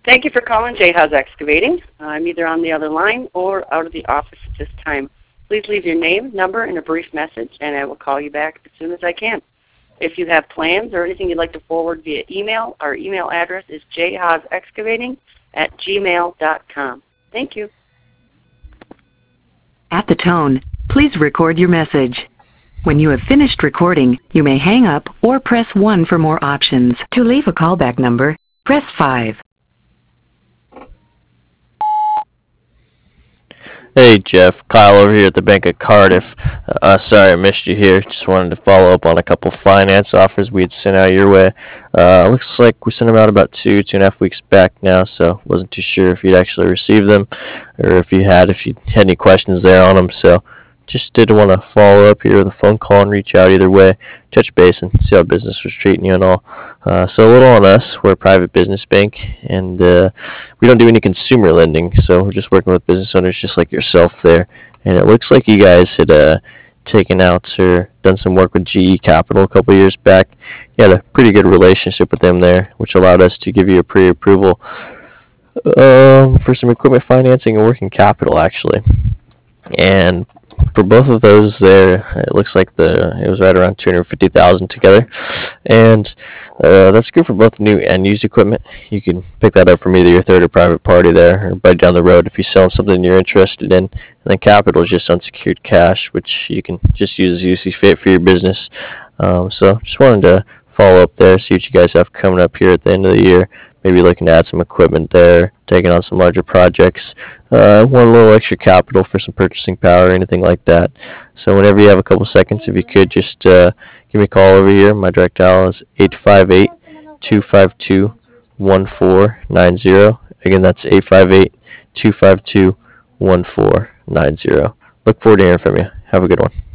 Thank you for calling J House Excavating. I'm either on the other line or out of the office at this time. Please leave your name, number, and a brief message, and I will call you back as soon as I can. If you have plans or anything you'd like to forward via email, our email address is jhausexcavating@gmail.com. Thank you. At the tone, please record your message. When you have finished recording, you may hang up or press 1 for more options. To leave a callback number, press 5. Hey Jeff, Kyle over here at the Bank of Cardiff. Sorry I missed you here. Just wanted to follow up on a couple finance offers we had sent out your way. Looks like we sent them out about 2.5 weeks back now, so wasn't too sure if you'd actually received them or if you had any questions there on them. So just did want to follow up here with a phone call and reach out either way, touch base and see how business was treating you and all. So a little on us, we're a private business bank, and we don't do any consumer lending, so we're just working with business owners just like yourself there. And it looks like you guys had taken out or done some work with GE Capital a couple years back. You had a pretty good relationship with them there, which allowed us to give you a pre-approval for some equipment financing and working capital, actually. And for both of those there, it looks like it was right around $250,000 together, and that's good for both new and used equipment. You can pick that up from either your third or private party there, or right down the road if you're selling something you're interested in. And then capital is just unsecured cash, which you can just use as you see fit for your business. So just wanted to follow up there, see what you guys have coming up here at the end of the year. Maybe looking to add some equipment there, taking on some larger projects, want a little extra capital for some purchasing power, anything like that. So whenever you have a couple seconds, if you could just give me a call over here. My direct dial is 858-252-1490. Again, that's 858-252-1490. Look forward to hearing from you. Have a good one.